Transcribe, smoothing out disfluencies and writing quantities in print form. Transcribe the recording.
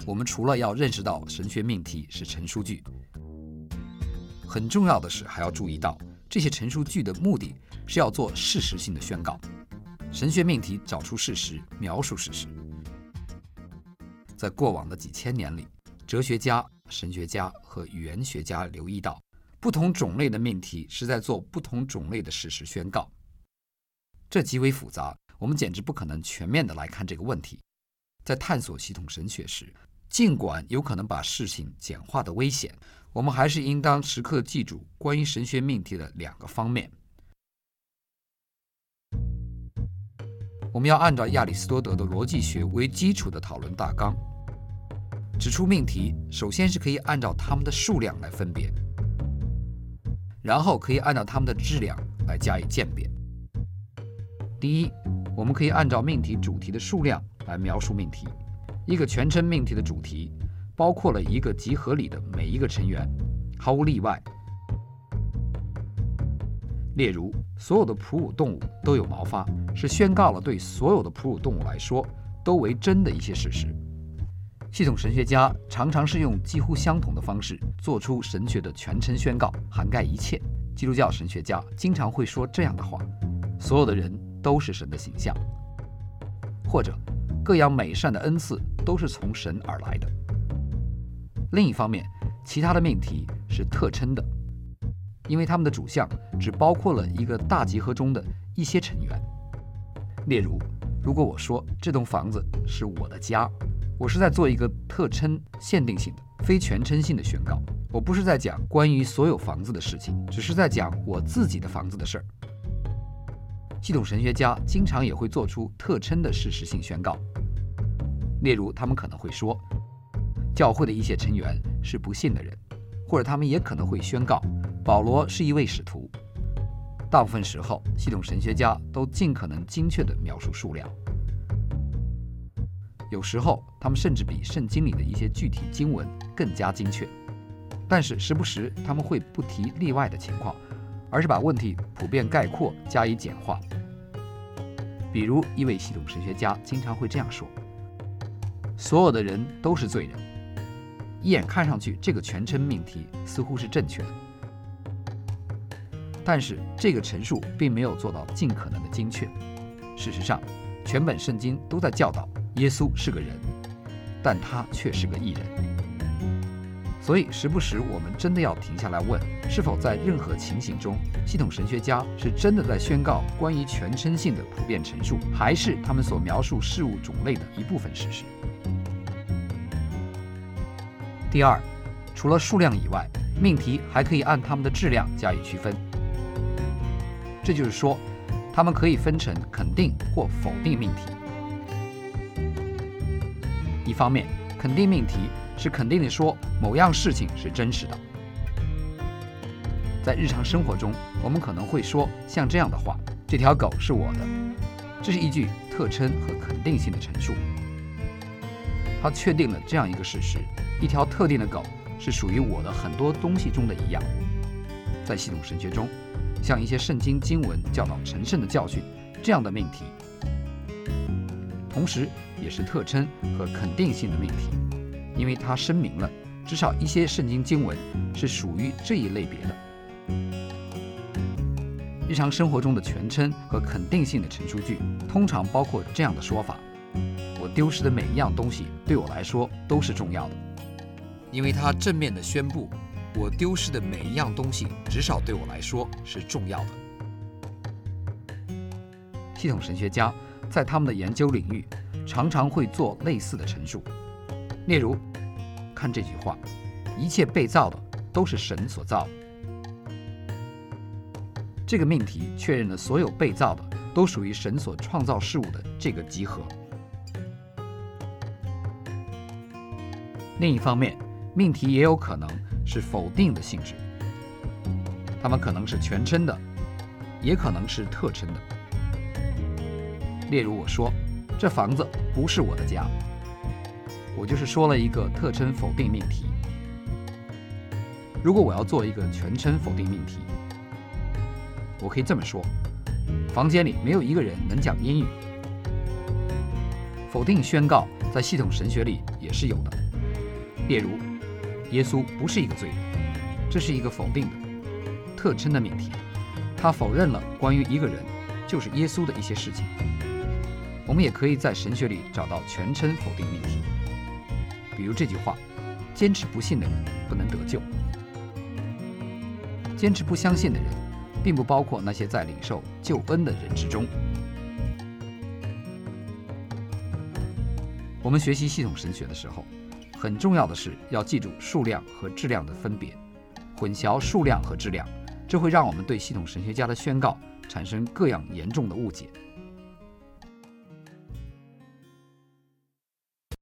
我们除了要认识到神学命题是陈述句，很重要的是还要注意到这些陈述句的目的是要做事实性的宣告。神学命题找出事实，描述事实。在过往的几千年里，哲学家、神学家和语言学家留意到，不同种类的命题是在做不同种类的事实宣告。这极为复杂，我们简直不可能全面地来看这个问题。在探索系统神学时，尽管有可能把事情简化的危险，我们还是应当时刻记住关于神学命题的两个方面。我们要按照亚里士多德的逻辑学为基础的讨论大纲，指出命题首先是可以按照它们的数量来分别，然后可以按照它们的质量来加以鉴别。第一，我们可以按照命题主题的数量来描述命题。一个全称命题的主题包括了一个集合里的每一个成员，毫无例外。例如，所有的哺乳动物都有毛发，是宣告了对所有的哺乳动物来说都为真的一些事实。系统神学家常常是用几乎相同的方式做出神学的全称宣告，涵盖一切。基督教神学家经常会说这样的话：所有的人都是神的形象，或者各样美善的恩赐都是从神而来的。另一方面，其他的命题是特称的，因为它们的主项只包括了一个大集合中的一些成员。例如，如果我说这栋房子是我的家，我是在做一个特称限定性的、非全称性的宣告。我不是在讲关于所有房子的事情，只是在讲我自己的房子的事儿。系统神学家经常也会做出特称的事实性宣告，例如他们可能会说，教会的一些成员是不信的人，或者他们也可能会宣告保罗是一位使徒。大部分时候，系统神学家都尽可能精确地描述数量，有时候他们甚至比圣经里的一些具体经文更加精确，但是时不时他们会不提例外的情况，而是把问题普遍概括加以简化。比如，一位系统神学家经常会这样说：所有的人都是罪人。一眼看上去，这个全称命题似乎是正确的，但是这个陈述并没有做到尽可能的精确。事实上，全本圣经都在教导耶稣是个人，但他却是个义人。所以时不时我们真的要停下来问，是否在任何情形中，系统神学家是真的在宣告关于全称性的普遍陈述，还是他们所描述事物种类的一部分事实。第二，除了数量以外，命题还可以按它们的质量加以区分。这就是说，它们可以分成肯定或否定命题。一方面，肯定命题是肯定地说某样事情是真实的。在日常生活中，我们可能会说像这样的话：这条狗是我的。这是一句特称和肯定性的陈述，它确定了这样一个事实：一条特定的狗是属于我的很多东西中的一样。在系统神学中，像一些圣经经文教导成圣的教训这样的命题，同时也是特称和肯定性的命题，因为它声明了至少一些圣经经文是属于这一类别的。日常生活中的全称和肯定性的陈述句通常包括这样的说法：我丢失的每一样东西对我来说都是重要的，因为它正面地宣布我丢失的每一样东西至少对我来说是重要的。系统神学家在他们的研究领域常常会做类似的陈述，例如看这句话：一切被造的都是神所造的。这个命题确认了所有被造的都属于神所创造事物的这个集合。另一方面，命题也有可能是否定的性质，它们可能是全称的，也可能是特称的。例如我说这房子不是我的家，我就是说了一个特称否定命题。如果我要做一个全称否定命题，我可以这么说：房间里没有一个人能讲英语。否定宣告在系统神学里也是有的， 例如，耶稣不是一个罪人，这是一个否定的特称的命题，它否认了关于一个人就是耶稣的一些事情。我们也可以在神学里找到全称否定命题，比如这句话：坚持不信的人不能得救。坚持不相信的人，并不包括那些在领受救恩的人之中。我们学习系统神学的时候，很重要的是要记住数量和质量的分别。混淆数量和质量，这会让我们对系统神学家的宣告产生各样严重的误解。